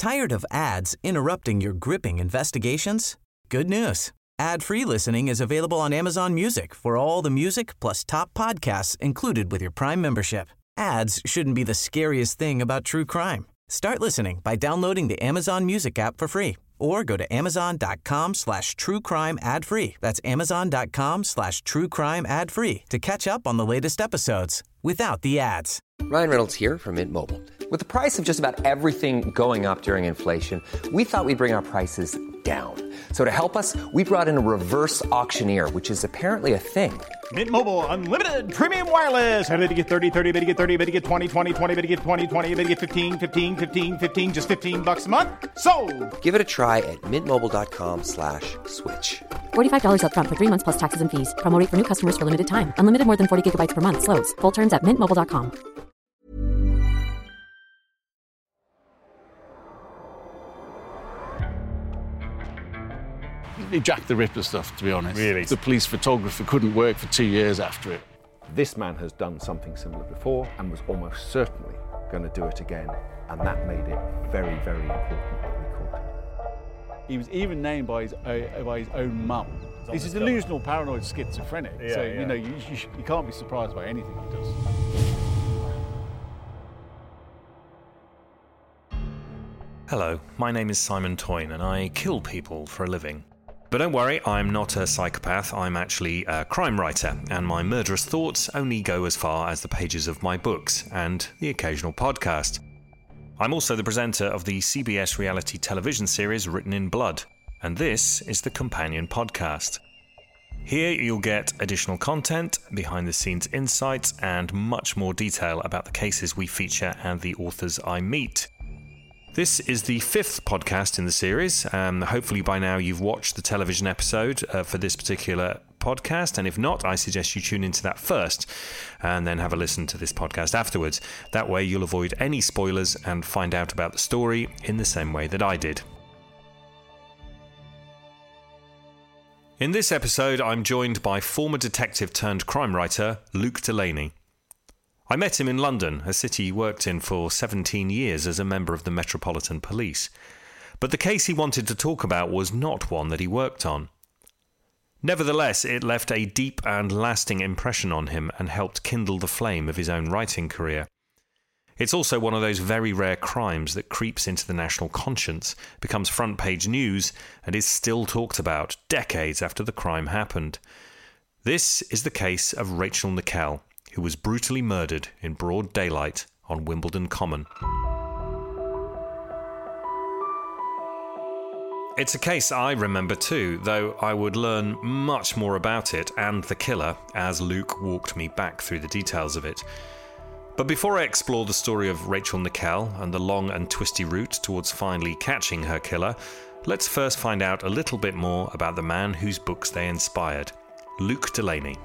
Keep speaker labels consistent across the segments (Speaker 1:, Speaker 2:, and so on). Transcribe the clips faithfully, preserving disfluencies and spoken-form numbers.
Speaker 1: Tired of ads interrupting your gripping investigations? Good news. Ad-free listening is available on Amazon Music for all the music plus top podcasts included with your Prime membership. Ads shouldn't be the scariest thing about true crime. Start listening by downloading the Amazon Music app for free or go to amazon.com slash true crime ad free. That's amazon.com slash true crime ad free to catch up on the latest episodes without the ads.
Speaker 2: Ryan Reynolds here from Mint Mobile. With the price of just about everything going up during inflation, we thought we'd bring our prices down. So to help us, we brought in a reverse auctioneer, which is apparently a thing.
Speaker 3: Mint Mobile Unlimited Premium Wireless. How to get thirty, thirty, how to get thirty, how to get twenty, twenty, twenty, how to get twenty, twenty, how to get fifteen, fifteen, fifteen, fifteen, just fifteen bucks a month? Sold!
Speaker 2: Give it a try at mintmobile.com slash switch.
Speaker 4: forty-five dollars up front for three months plus taxes and fees. Promo rate for new customers for limited time. Unlimited more than forty gigabytes per month. Slows full terms at mint mobile dot com.
Speaker 5: Jack the Ripper stuff, to be honest.
Speaker 3: Really?
Speaker 5: The police photographer couldn't work for two years after it.
Speaker 6: This man has done something similar before and was almost certainly going to do it again, and that made it very, very important that we caught him.
Speaker 5: He was even named by his own, by his own mum. He's a delusional, paranoid schizophrenic.
Speaker 3: Yeah,
Speaker 5: so,
Speaker 3: yeah.
Speaker 5: you know, you, you, you can't be surprised by anything he does.
Speaker 7: Hello, my name is Simon Toyne and I kill people for a living. But don't worry, I'm not a psychopath, I'm actually a crime writer, and my murderous thoughts only go as far as the pages of my books and the occasional podcast. I'm also the presenter of the C B S reality television series Written in Blood, and this is the companion podcast. Here you'll get additional content, behind-the-scenes insights, and much more detail about the cases we feature and the authors I meet. This is the fifth podcast in the series. Um, hopefully by now you've watched the television episode uh, for this particular podcast, and if not, I suggest you tune into that first and then have a listen to this podcast afterwards. That way you'll avoid any spoilers and find out about the story in the same way that I did. In this episode, I'm joined by former detective turned crime writer Luke Delaney. I met him in London, a city he worked in for seventeen years as a member of the Metropolitan Police. But the case he wanted to talk about was not one that he worked on. Nevertheless, it left a deep and lasting impression on him and helped kindle the flame of his own writing career. It's also one of those very rare crimes that creeps into the national conscience, becomes front-page news, and is still talked about decades after the crime happened. This is the case of Rachel Nickell, who was brutally murdered in broad daylight on Wimbledon Common. It's a case I remember too, though I would learn much more about it and the killer as Luke walked me back through the details of it. But before I explore the story of Rachel Nickell and the long and twisty route towards finally catching her killer, let's first find out a little bit more about the man whose books they inspired, Luke Delaney.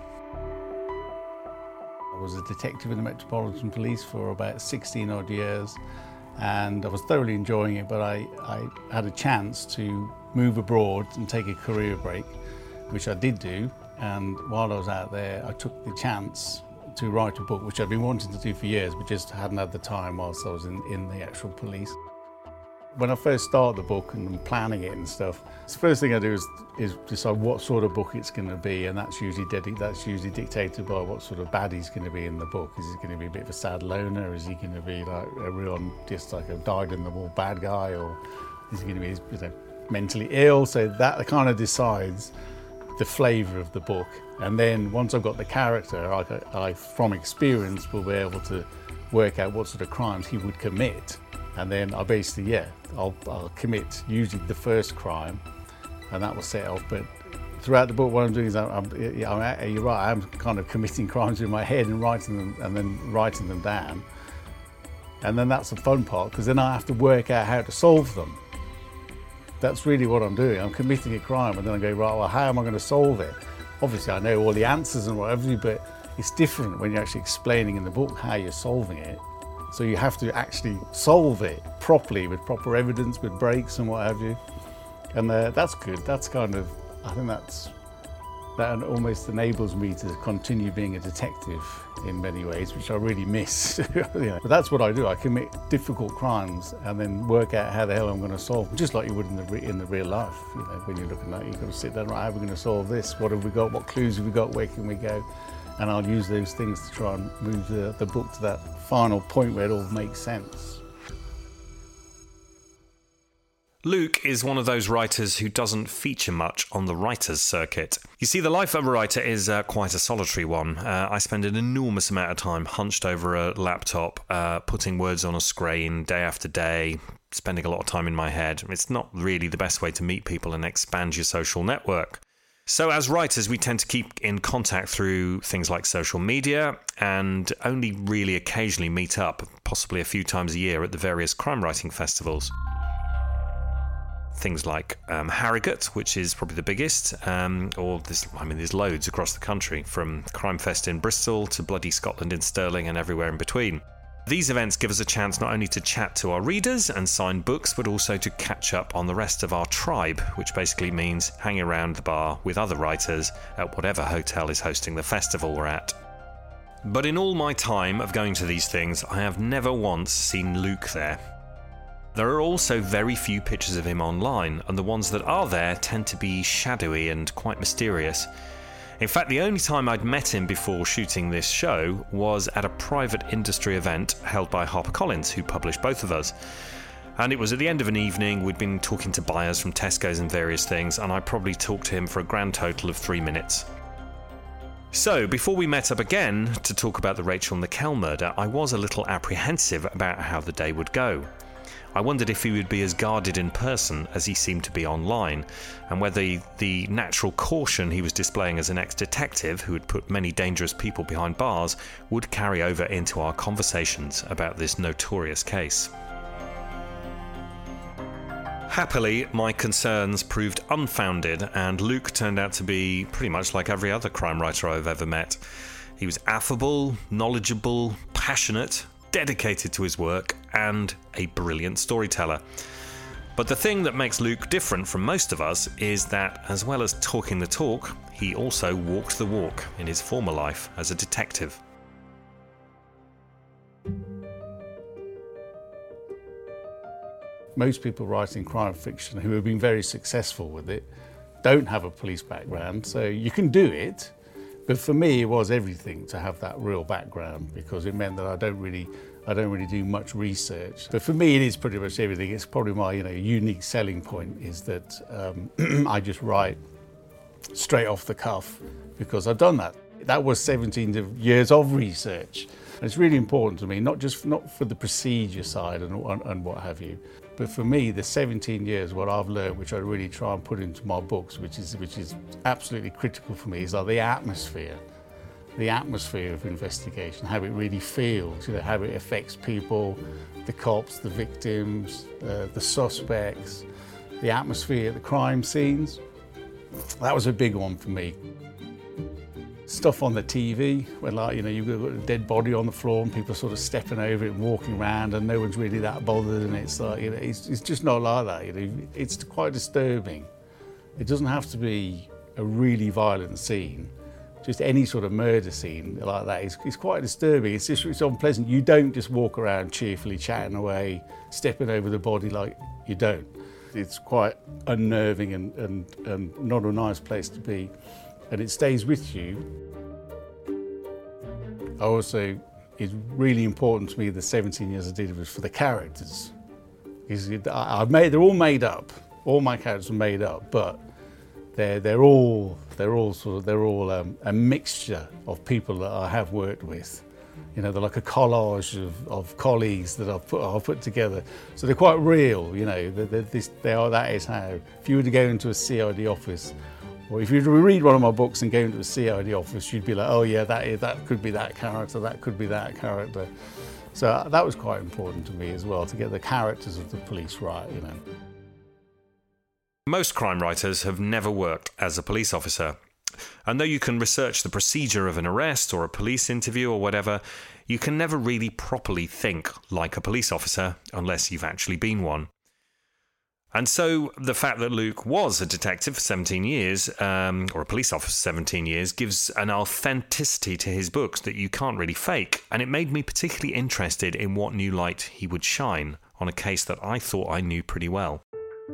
Speaker 5: I was a detective in the Metropolitan Police for about sixteen odd years, and I was thoroughly enjoying it, but I, I had a chance to move abroad and take a career break, which I did do, and while I was out there I took the chance to write a book, which I'd been wanting to do for years, but just hadn't had the time whilst I was in, in the actual police. When I first started the book and I'm planning it and stuff, the first thing I do is, is decide what sort of book it's going to be, and that's usually dedi- that's usually dictated by what sort of baddie's going to be in the book. Is he going to be a bit of a sad loner? Is he going to be like a real, just like a dyed-in-the-wool bad guy, or is he going to be, you know, mentally ill? So that kind of decides the flavour of the book. And then once I've got the character, I, I, from experience, will be able to work out what sort of crimes he would commit. And then I basically, yeah, I'll, I'll commit usually the first crime, and that will set off. But throughout the book, what I'm doing is, I'm, I'm, yeah, I'm, you're right, I'm kind of committing crimes in my head and writing them, and then writing them down. And then that's the fun part, because then I have to work out how to solve them. That's really what I'm doing. I'm committing a crime, and then I go, right, well, how am I going to solve it? Obviously, I know all the answers and whatever, but it's different when you're actually explaining in the book how you're solving it. So you have to actually solve it properly with proper evidence, with breaks and what have you. And uh, that's good. That's kind of, I think that's that almost enables me to continue being a detective in many ways, which I really miss. You know, but that's what I do. I commit difficult crimes and then work out how the hell I'm going to solve them, just like you would in the re- in the real life. You know, when you're looking at it, you've got to sit down, right, how are we going to solve this? What have we got? What clues have we got? Where can we go? And I'll use those things to try and move the, the book to that final point where it all makes sense.
Speaker 7: Luke is one of those writers who doesn't feature much on the writer's circuit. You see, the life of a writer is uh, quite a solitary one. Uh, I spend an enormous amount of time hunched over a laptop, uh, putting words on a screen day after day, spending a lot of time in my head. It's not really the best way to meet people and expand your social network. So as writers, we tend to keep in contact through things like social media and only really occasionally meet up, possibly a few times a year at the various crime writing festivals. Things like um, Harrogate, which is probably the biggest, um, or there's, I mean, there's loads across the country, from Crime Fest in Bristol to Bloody Scotland in Stirling and everywhere in between. These events give us a chance not only to chat to our readers and sign books, but also to catch up on the rest of our tribe, which basically means hanging around the bar with other writers at whatever hotel is hosting the festival we're at. But in all my time of going to these things, I have never once seen Luke there. There are also very few pictures of him online, and the ones that are there tend to be shadowy and quite mysterious. In fact, the only time I'd met him before shooting this show was at a private industry event held by HarperCollins, who published both of us. And it was at the end of an evening. We'd been talking to buyers from Tesco's and various things, and I probably talked to him for a grand total of three minutes. So, before we met up again to talk about the Rachel Nickell murder, I was a little apprehensive about how the day would go. I wondered if he would be as guarded in person as he seemed to be online, and whether the natural caution he was displaying as an ex-detective who had put many dangerous people behind bars would carry over into our conversations about this notorious case. Happily, my concerns proved unfounded, and Luke turned out to be pretty much like every other crime writer I've ever met. He was affable, knowledgeable, passionate, dedicated to his work, and a brilliant storyteller. But the thing that makes Luke different from most of us is that, as well as talking the talk, he also walked the walk in his former life as a detective.
Speaker 5: Most people writing crime fiction who have been very successful with it don't have a police background, so you can do it. But for me, it was everything to have that real background, because it meant that I don't really, I don't really do much research. But for me, it is pretty much everything. It's probably my, you know, unique selling point is that um, I just write straight off the cuff because I've done that. That was seventeen years of research. And it's really important to me, not just not for the procedure side and, and, and what have you, but for me, the seventeen years, what I've learned, which I really try and put into my books, which is which is absolutely critical for me, is like the atmosphere, the atmosphere of investigation, how it really feels, you know, how it affects people, the cops, the victims, uh, the suspects, the atmosphere at the crime scenes. That was a big one for me. Stuff on the T V, where, like, you know, you've got a dead body on the floor and people sort of stepping over it and walking around and no one's really that bothered, and it's like, you know, it's, it's just not like that. You know, it's quite disturbing. It doesn't have to be a really violent scene. Just any sort of murder scene like that is, is quite disturbing. It's just it's unpleasant. You don't just walk around cheerfully chatting away, stepping over the body like you don't. It's quite unnerving and, and, and not a nice place to be. And it stays with you. I also, it's really important to me, the seventeen years I did it was for the characters. I've made, they're all made up. All my characters are made up, but they're they're all they're all sort of they're all um, a mixture of people that I have worked with. You know, they're like a collage of, of colleagues that I've put I've put together. So they're quite real. You know, they're, they're this, they are. That is how. If you were to go into a C I D office, or if you read one of my books and go into a C I D office, you'd be like, oh yeah, that is, that could be that character, that could be that character. So that was quite important to me as well, to get the characters of the police right, you know.
Speaker 7: Most crime writers have never worked as a police officer. And though you can research the procedure of an arrest or a police interview or whatever, you can never really properly think like a police officer unless you've actually been one. And so the fact that Luke was a detective for seventeen years, um, or a police officer for seventeen years, gives an authenticity to his books that you can't really fake. And it made me particularly interested in what new light he would shine on a case that I thought I knew pretty well.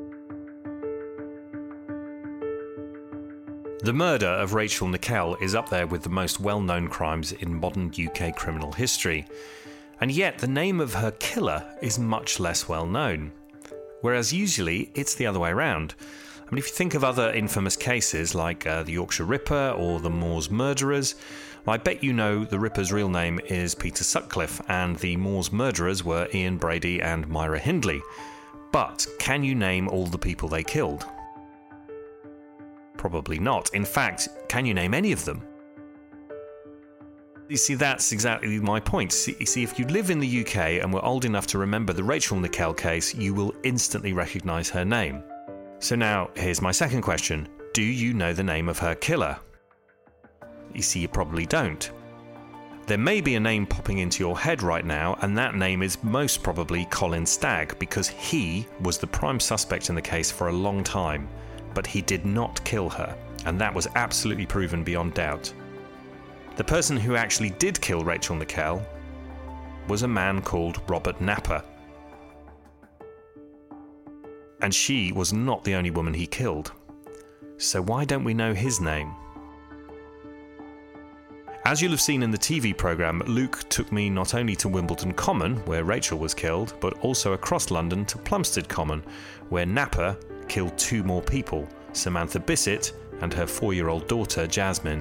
Speaker 7: The murder of Rachel Nickell is up there with the most well-known crimes in modern U K criminal history. And yet the name of her killer is much less well known. Whereas usually it's the other way around. I mean, if you think of other infamous cases like uh, the Yorkshire Ripper or the Moors murderers, I bet you know the Ripper's real name is Peter Sutcliffe and the Moors murderers were Ian Brady and Myra Hindley. But can you name all the people they killed? Probably not. In fact, can you name any of them? You see, that's exactly my point. See, see, if you live in the U K and were old enough to remember the Rachel Nickell case, you will instantly recognise her name. So now, here's my second question. Do you know the name of her killer? You see, you probably don't. There may be a name popping into your head right now, and that name is most probably Colin Stagg, because he was the prime suspect in the case for a long time, but he did not kill her, and that was absolutely proven beyond doubt. The person who actually did kill Rachel Nickell was a man called Robert Napper. And she was not the only woman he killed. So why don't we know his name? As you'll have seen in the T V programme, Luke took me not only to Wimbledon Common, where Rachel was killed, but also across London to Plumstead Common, where Napper killed two more people, Samantha Bissett and her four-year-old daughter Jasmine.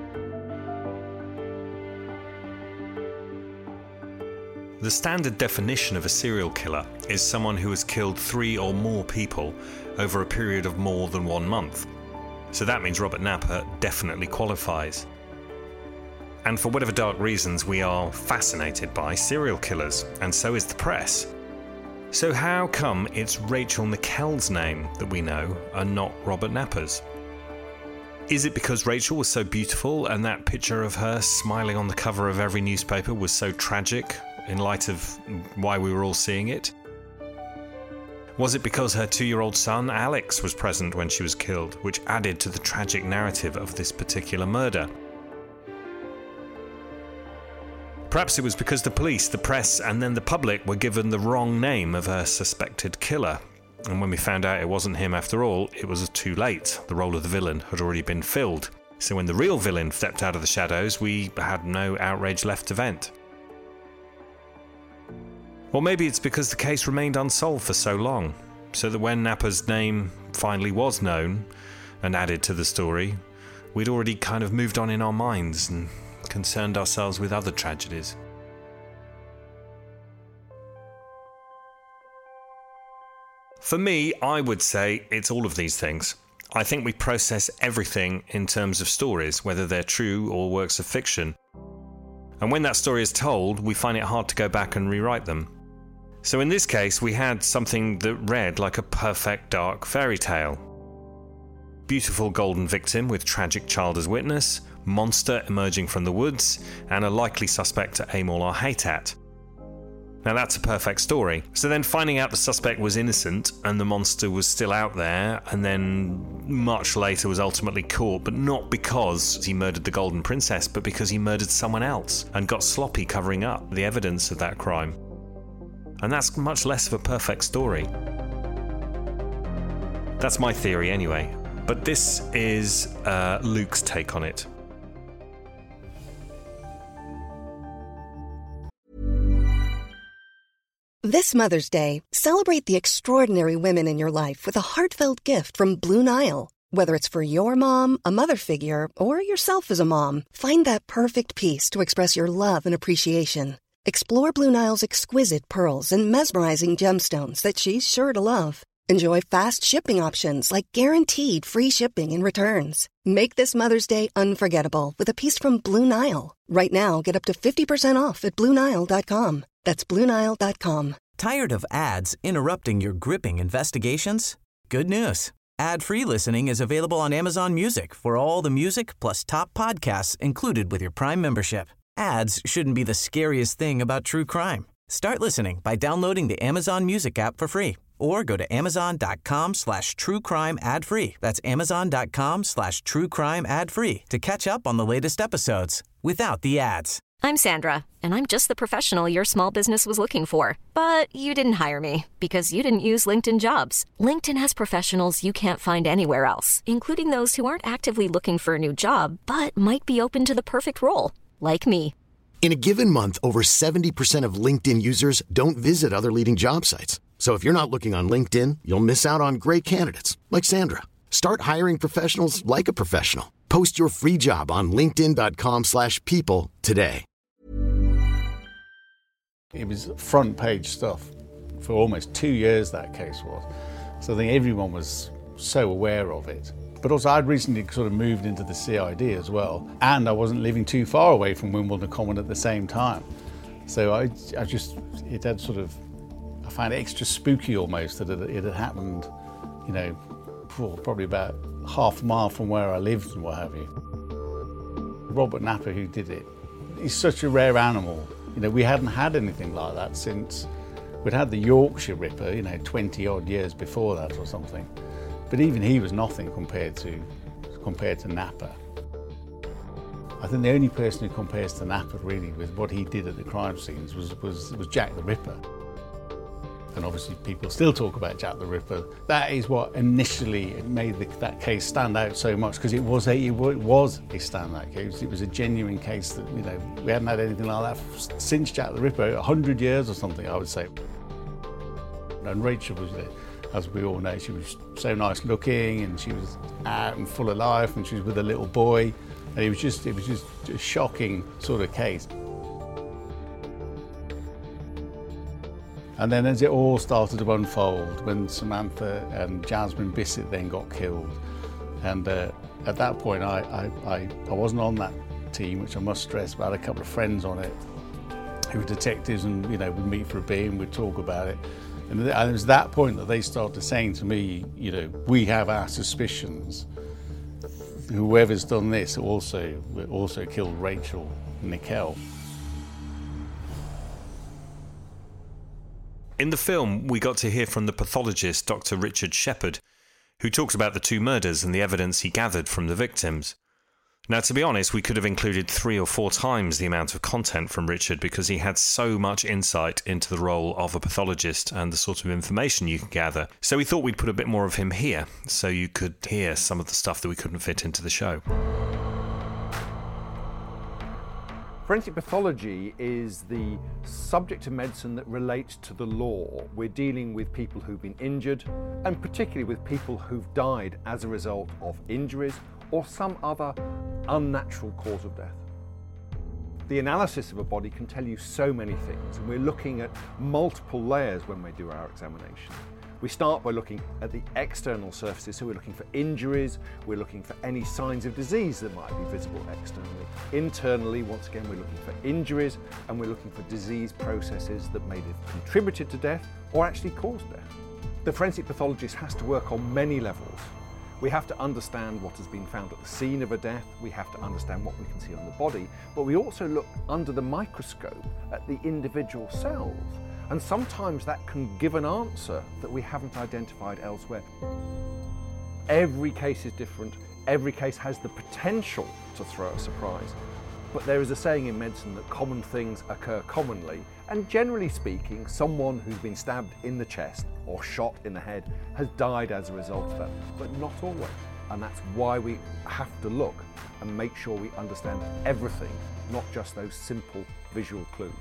Speaker 7: The standard definition of a serial killer is someone who has killed three or more people over a period of more than one month. So that means Robert Napper definitely qualifies. And for whatever dark reasons, we are fascinated by serial killers, and so is the press. So how come it's Rachel Nickell's name that we know and not Robert Napper's? Is it because Rachel was so beautiful and that picture of her smiling on the cover of every newspaper was so tragic in light of why we were all seeing it? Was it because her two-year-old son Alex was present when she was killed, which added to the tragic narrative of this particular murder? Perhaps it was because the police, the press, and then the public were given the wrong name of her suspected killer. And when we found out it wasn't him after all, it was too late. The role of the villain had already been filled. So when the real villain stepped out of the shadows, we had no outrage left to vent. Or maybe it's because the case remained unsolved for so long, so that when Napper's name finally was known and added to the story, we'd already kind of moved on in our minds and concerned ourselves with other tragedies. For me, I would say it's all of these things. I think we process everything in terms of stories, whether they're true or works of fiction. And when that story is told, we find it hard to go back and rewrite them. So in this case, we had something that read like a perfect dark fairy tale. Beautiful golden victim with tragic child as witness, monster emerging from the woods, and a likely suspect to aim all our hate at. Now that's a perfect story. So then finding out the suspect was innocent and the monster was still out there, and then much later was ultimately caught, but not because he murdered the Golden Princess, but because he murdered someone else and got sloppy covering up the evidence of that crime. And that's much less of a perfect story. That's my theory anyway. But this is uh, Luke's take on it.
Speaker 8: This Mother's Day, celebrate the extraordinary women in your life with a heartfelt gift from Blue Nile. Whether it's for your mom, a mother figure, or yourself as a mom, find that perfect piece to express your love and appreciation. Explore Blue Nile's exquisite pearls and mesmerizing gemstones that she's sure to love. Enjoy fast shipping options like guaranteed free shipping and returns. Make this Mother's Day unforgettable with a piece from Blue Nile. Right now, get up to fifty percent off at Blue Nile dot com. That's Blue Nile dot com.
Speaker 1: Tired of ads interrupting your gripping investigations? Good news. Ad-free listening is available on Amazon Music for all the music plus top podcasts included with your Prime membership. Ads shouldn't be the scariest thing about true crime. Start listening by downloading the Amazon Music app for free or go to amazon.com slash true crime ad free. That's amazon.com slash true crime ad free to catch up on the latest episodes without the ads.
Speaker 9: I'm Sandra, and I'm just the professional your small business was looking for. But you didn't hire me because you didn't use LinkedIn Jobs. LinkedIn has professionals you can't find anywhere else, including those who aren't actively looking for a new job, but might be open to the perfect role, like me.
Speaker 10: In a given month, over seventy percent of LinkedIn users don't visit other leading job sites. So if you're not looking on LinkedIn, you'll miss out on great candidates like Sandra. Start hiring professionals like a professional. Post your free job on linkedin.com slash people today.
Speaker 5: It was front page stuff for almost two years, that case was. So I think everyone was so aware of it. But also I'd recently sort of moved into the C I D as well, and I wasn't living too far away from Wimbledon Common at the same time. So I, I just, it had sort of, I found it extra spooky almost that it, it had happened, you know, probably about half a mile from where I lived and what have you. Robert Napper, who did it, he's such a rare animal. You know, we hadn't had anything like that since we'd had the Yorkshire Ripper, you know, twenty odd years before that or something. But even he was nothing compared to compared to Napper. I think the only person who compares to Napper really with what he did at the crime scenes was was, was Jack the Ripper. And obviously people still talk about Jack the Ripper. That is what initially made the, that case stand out so much, because it was a it was a standout case. It was a genuine case that, you know, we hadn't had anything like that since Jack the Ripper, a hundred years or something, I would say. And Rachel was there, as we all know. She was so nice looking, and she was out and full of life, and she was with a little boy, and it was just it was just a shocking sort of case. And then as it all started to unfold, when Samantha and Jasmine Bissett then got killed, and uh, at that point I, I, I, I wasn't on that team, which I must stress, but I had a couple of friends on it who were detectives, and, you know, we'd meet for a beer and we'd talk about it. And it was that point that they started saying to me, you know, we have our suspicions. Whoever's done this also, also killed Rachel Nickell.
Speaker 7: In the film, we got to hear from the pathologist, Doctor Richard Shepherd, who talks about the two murders and the evidence he gathered from the victims. Now, to be honest, we could have included three or four times the amount of content from Richard, because he had so much insight into the role of a pathologist and the sort of information you can gather. So we thought we'd put a bit more of him here, so you could hear some of the stuff that we couldn't fit into the show.
Speaker 6: Forensic pathology is the subject of medicine that relates to the law. We're dealing with people who've been injured, and particularly with people who've died as a result of injuries or some other unnatural cause of death. The analysis of a body can tell you so many things, and we're looking at multiple layers when we do our examination. We start by looking at the external surfaces, so we're looking for injuries, we're looking for any signs of disease that might be visible externally. Internally, once again, we're looking for injuries, and we're looking for disease processes that may have contributed to death or actually caused death. The forensic pathologist has to work on many levels. We have to understand what has been found at the scene of a death, we have to understand what we can see on the body, but we also look under the microscope at the individual cells. And sometimes that can give an answer that we haven't identified elsewhere. Every case is different. Every case has the potential to throw a surprise. But there is a saying in medicine that common things occur commonly. And generally speaking, someone who's been stabbed in the chest or shot in the head has died as a result of that, but not always. And that's why we have to look and make sure we understand everything, not just those simple visual clues.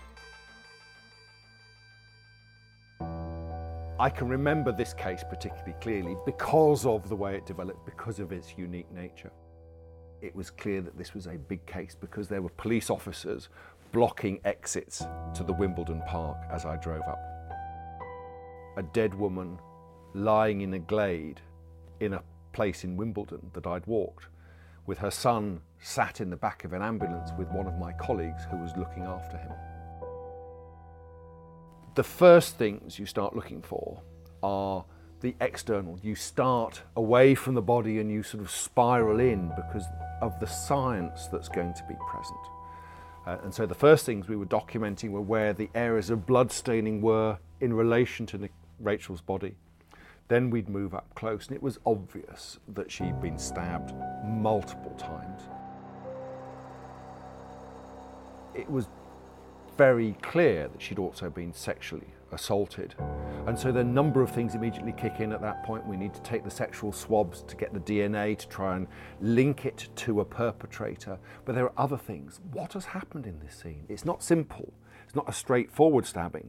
Speaker 6: I can remember this case particularly clearly because of the way it developed, because of its unique nature. It was clear that this was a big case because there were police officers blocking exits to the Wimbledon Park as I drove up. A dead woman lying in a glade in a place in Wimbledon that I'd walked, with her son sat in the back of an ambulance with one of my colleagues who was looking after him. The first things you start looking for are the external. You start away from the body and you sort of spiral in because of the science that's going to be present. Uh, and so the first things we were documenting were where the areas of blood staining were in relation to the Rachel's body. Then we'd move up close, and it was obvious that she'd been stabbed multiple times. It was very clear that she'd also been sexually assaulted. And so the number of things immediately kick in at that point. We need to take the sexual swabs to get the D N A to try and link it to a perpetrator. But there are other things. What has happened in this scene? It's not simple. It's not a straightforward stabbing.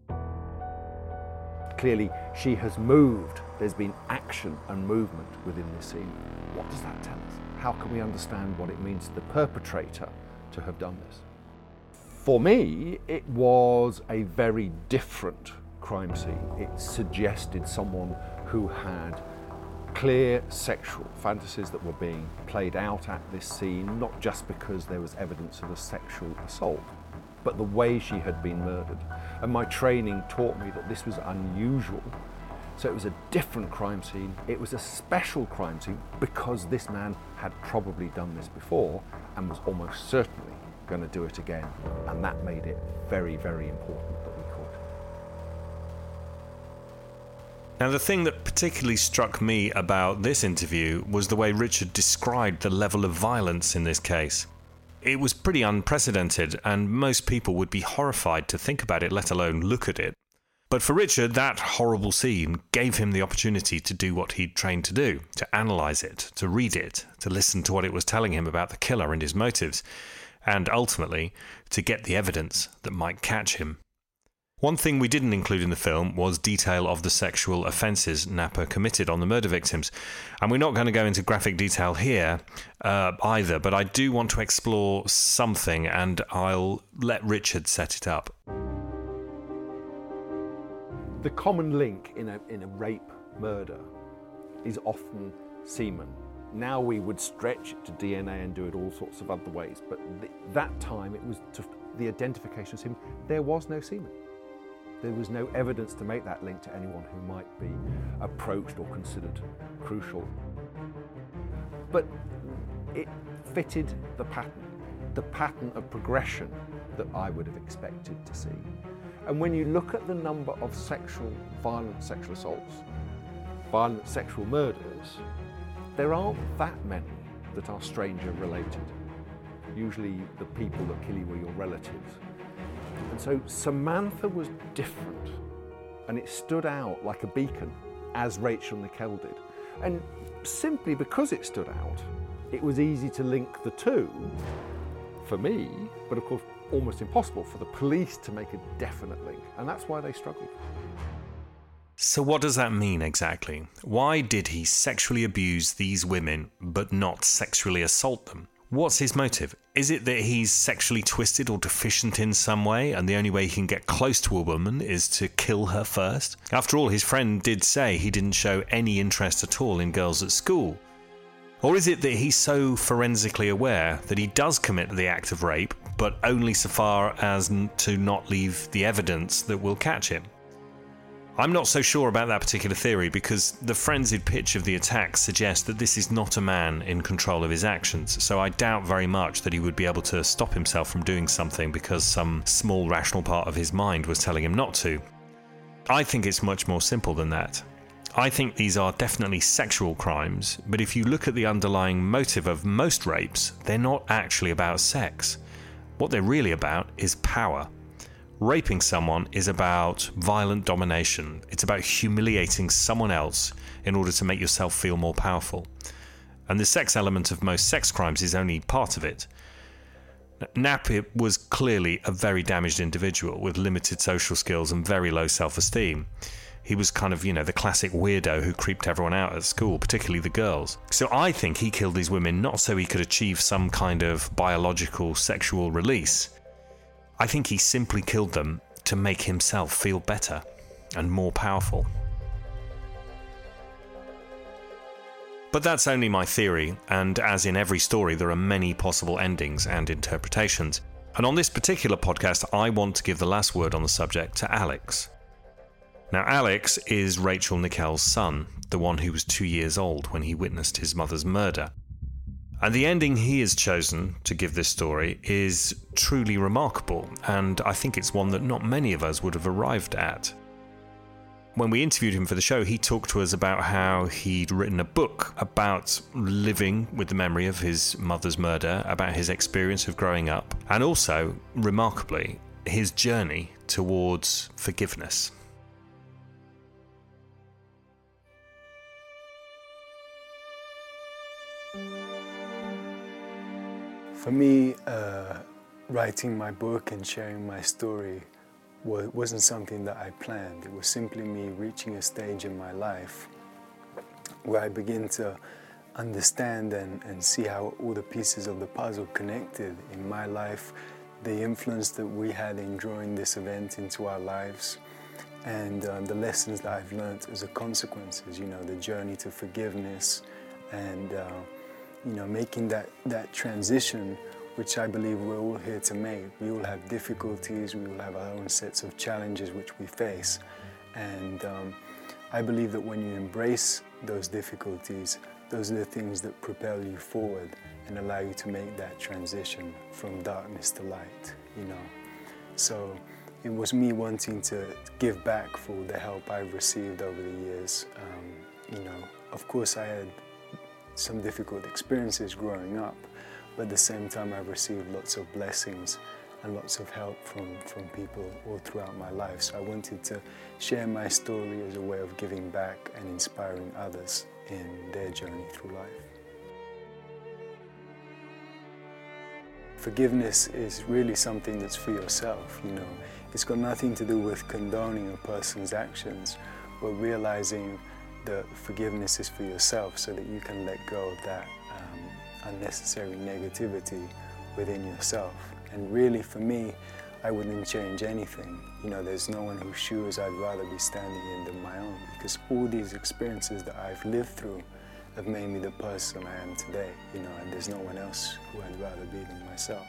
Speaker 6: Clearly, she has moved. There's been action and movement within this scene. What does that tell us? How can we understand what it means to the perpetrator to have done this? For me, it was a very different crime scene. It suggested someone who had clear sexual fantasies that were being played out at this scene, not just because there was evidence of a sexual assault, but the way she had been murdered. And my training taught me that this was unusual. So it was a different crime scene. It was a special crime scene because this man had probably done this before and was almost certainly going to do it again. And that made it very, very important that we could.
Speaker 7: Now, the thing that particularly struck me about this interview was the way Richard described the level of violence in this case. It was pretty unprecedented, and most people would be horrified to think about it, let alone look at it. But for Richard, that horrible scene gave him the opportunity to do what he'd trained to do, to analyse it, to read it, to listen to what it was telling him about the killer and his motives, and ultimately, to get the evidence that might catch him. One thing we didn't include in the film was detail of the sexual offences Napa committed on the murder victims. And we're not going to go into graphic detail here uh, either, but I do want to explore something, and I'll let Richard set it up.
Speaker 6: The common link in a, in a rape murder is often semen. Now we would stretch it to D N A and do it all sorts of other ways, but th- that time it was to the identification of semen. There was no semen. There was no evidence to make that link to anyone who might be approached or considered crucial. But it fitted the pattern, the pattern of progression that I would have expected to see. And when you look at the number of sexual, violent sexual assaults, violent sexual murders, there aren't that many that are stranger related. Usually the people that kill you are your relatives. And so Samantha was different, and it stood out like a beacon, as Rachel Nickell did. And simply because it stood out, it was easy to link the two for me, but of course almost impossible for the police to make a definite link, and that's why they struggled.
Speaker 7: So what does that mean exactly? Why did he sexually abuse these women but not sexually assault them? What's his motive? Is it that he's sexually twisted or deficient in some way, and the only way he can get close to a woman is to kill her first? After all, his friend did say he didn't show any interest at all in girls at school. Or is it that he's so forensically aware that he does commit the act of rape, but only so far as to not leave the evidence that will catch him? I'm not so sure about that particular theory, because the frenzied pitch of the attack suggests that this is not a man in control of his actions, so I doubt very much that he would be able to stop himself from doing something because some small rational part of his mind was telling him not to. I think it's much more simple than that. I think these are definitely sexual crimes, but if you look at the underlying motive of most rapes, they're not actually about sex. What they're really about is power. Raping someone is about violent domination. It's about humiliating someone else in order to make yourself feel more powerful. And the sex element of most sex crimes is only part of it. Napa was clearly a very damaged individual with limited social skills and very low self-esteem. He was kind of, you know, the classic weirdo who creeped everyone out at school, particularly the girls. So I think he killed these women not so he could achieve some kind of biological sexual release. I think he simply killed them to make himself feel better and more powerful. But that's only my theory, and as in every story, there are many possible endings and interpretations. And on this particular podcast, I want to give the last word on the subject to Alex. Now, Alex is Rachel Nickell's son, the one who was two years old when he witnessed his mother's murder. And the ending he has chosen to give this story is truly remarkable, and I think it's one that not many of us would have arrived at. when we interviewed him for the show, he talked to us about how he'd written a book about living with the memory of his mother's murder, about his experience of growing up, and also, remarkably, his journey towards forgiveness.
Speaker 11: For me, uh, writing my book and sharing my story wasn't something that I planned. It was simply me reaching a stage in my life where I begin to understand and, and see how all the pieces of the puzzle connected in my life, the influence that we had in drawing this event into our lives, and um, the lessons that I've learned as a consequences, you know, the journey to forgiveness and, uh, you know, making that, that transition, which I believe we're all here to make. We all have difficulties, we all have our own sets of challenges which we face. And um, I believe that when you embrace those difficulties, those are the things that propel you forward and allow you to make that transition from darkness to light, you know. So it was me wanting to give back for the help I've received over the years. Um, you know, of course I had some difficult experiences growing up, but at the same time I've received lots of blessings and lots of help from, from people all throughout my life. So I wanted to share my story as a way of giving back and inspiring others in their journey through life. Forgiveness is really something that's for yourself, you know. It's got nothing to do with condoning a person's actions, but realizing that forgiveness is for yourself so that you can let go of that um, unnecessary negativity within yourself. And really, for me, I wouldn't change anything. You know, there's no one whose shoes I'd rather be standing in than my own, because all these experiences that I've lived through have made me the person I am today, you know, and there's no one else who I'd rather be than myself.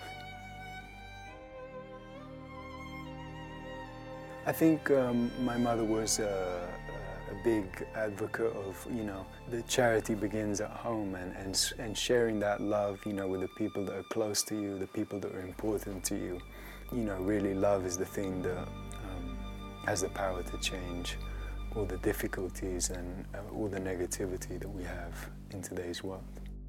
Speaker 11: I think um, my mother was a, a big advocate of, you know, the charity begins at home, and, and, and sharing that love, you know, with the people that are close to you, the people that are important to you. You know, really love is the thing that um, has the power to change all the difficulties and uh, all the negativity that we have in today's world.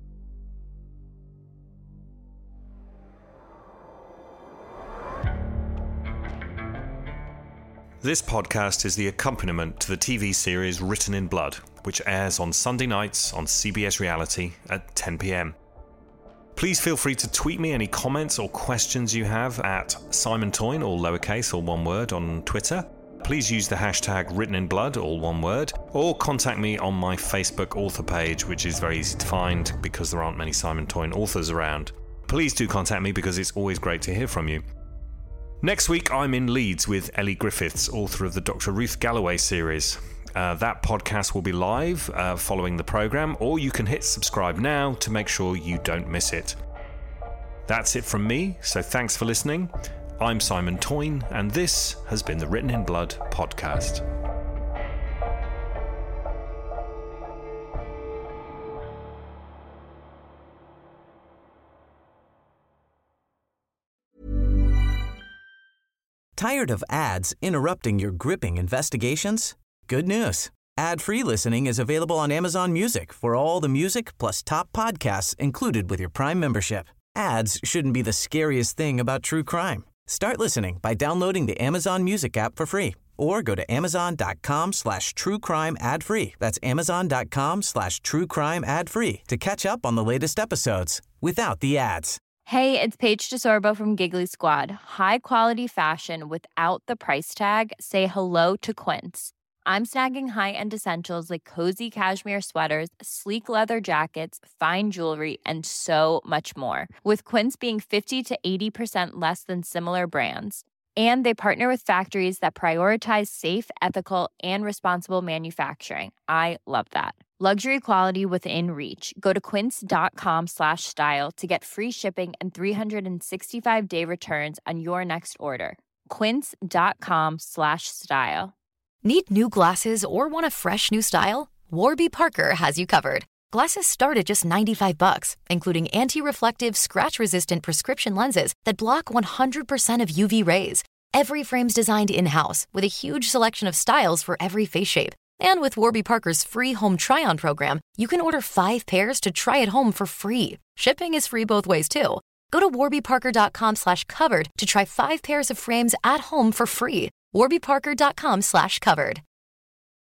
Speaker 7: This podcast is the accompaniment to the T V series Written in Blood, which airs on Sunday nights on C B S Reality at ten p.m. Please feel free to tweet me any comments or questions you have at Simon Toyne, all lowercase, all one word, on Twitter. Please use the hashtag Written in Blood, all one word, or contact me on my Facebook author page, which is very easy to find because there aren't many Simon Toyne authors around. Please do contact me because it's always great to hear from you. Next week, I'm in Leeds with Ellie Griffiths, author of the Doctor Ruth Galloway series. Uh, that podcast will be live uh, following the programme, or you can hit subscribe now to make sure you don't miss it. That's it from me, so thanks for listening. I'm Simon Toyne, and this has been the Written in Blood podcast.
Speaker 1: Tired of ads interrupting your gripping investigations? Good news. Ad-free listening is available on Amazon Music for all the music plus top podcasts included with your Prime membership. Ads shouldn't be the scariest thing about true crime. Start listening by downloading the Amazon Music app for free or go to amazon.com slash true crime ad free. That's amazon.com slash true crime ad free to catch up on the latest episodes without the ads.
Speaker 12: Hey, it's Paige DeSorbo from Giggly Squad. High quality fashion without the price tag. Say hello to Quince. I'm snagging high-end essentials like cozy cashmere sweaters, sleek leather jackets, fine jewelry, and so much more. With Quince being fifty to eighty percent less than similar brands. And they partner with factories that prioritize safe, ethical, and responsible manufacturing. I love that. Luxury quality within reach. Go to quince.com slash style to get free shipping and three sixty-five day returns on your next order. Quince.com slash style.
Speaker 13: Need new glasses or want a fresh new style? Warby Parker has you covered. Glasses start at just ninety-five bucks, including anti-reflective, scratch-resistant prescription lenses that block one hundred percent of U V rays. Every frame's designed in-house with a huge selection of styles for every face shape. And with Warby Parker's free home try-on program, you can order five pairs to try at home for free. Shipping is free both ways, too. Go to warbyparker.com slash covered to try five pairs of frames at home for free. warbyparker.com slash covered.